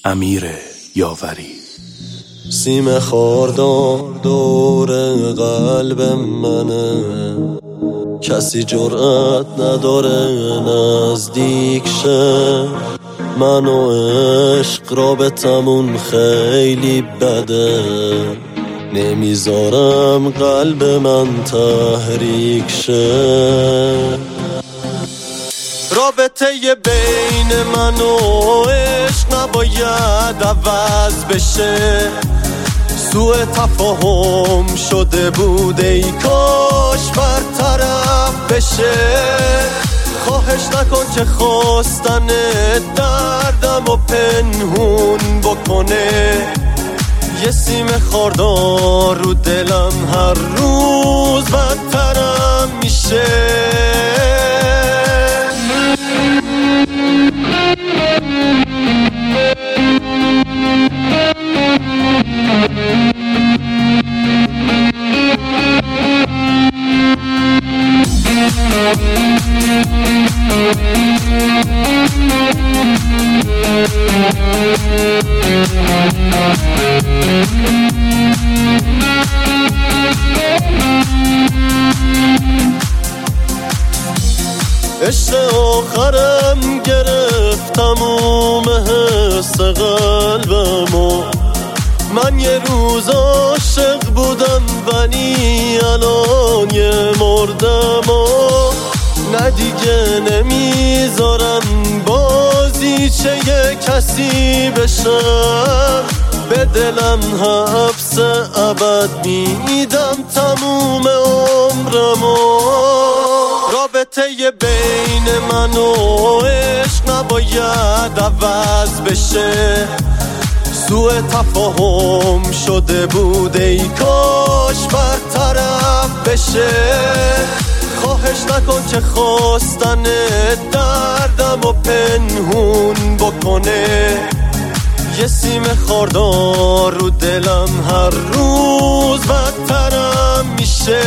امیر یاوری. سیم خاردار دور قلب منه، کسی جرأت نداره نزدیک شه. من و عشق رابطمون خیلی بده، نمیذارم قلب من تحریک شه. رابطه بین من و عشق نباید عوض بشه، سوء تفاهم شده بود ای کاش برطرف بشه. خواهش نکن که خواستن دردم و پنهون بکنه، یه سیم خاردار رو دلم هر روز بدترم میشه. عشق آخرم گرفت تموم حس قلبمو، من یه روز عاشق بودم ولی الان یه مردم و نه دیگه نمیذارم بازیچه یه کسی بشم. به دلم حبس ابد میدم تموم عمرمو. رابطه بین من و عشق نباید عوض بشه، سوء تفاهم شده بود ای کاش برطرف بشه. خواهش نکن که خواستن دردم و پنهون بکنه، یه سیم خاردار رو دلم هر روز بدترم میشه.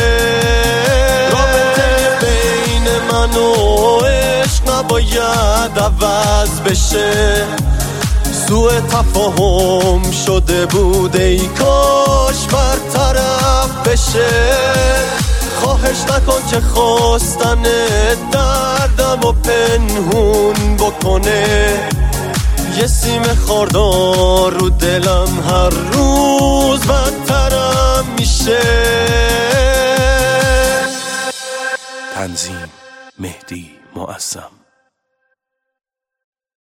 رابطه بین من و عشق نباید عوض بشه، سوء تفاهم شده بود ای کاش برطرف بشه. خواهش نکن که خواستن دردم و پنهون بکنه، یه سیم خاردار رو دلم هر روز بدترم میشه. تنظیم مهدی معظم.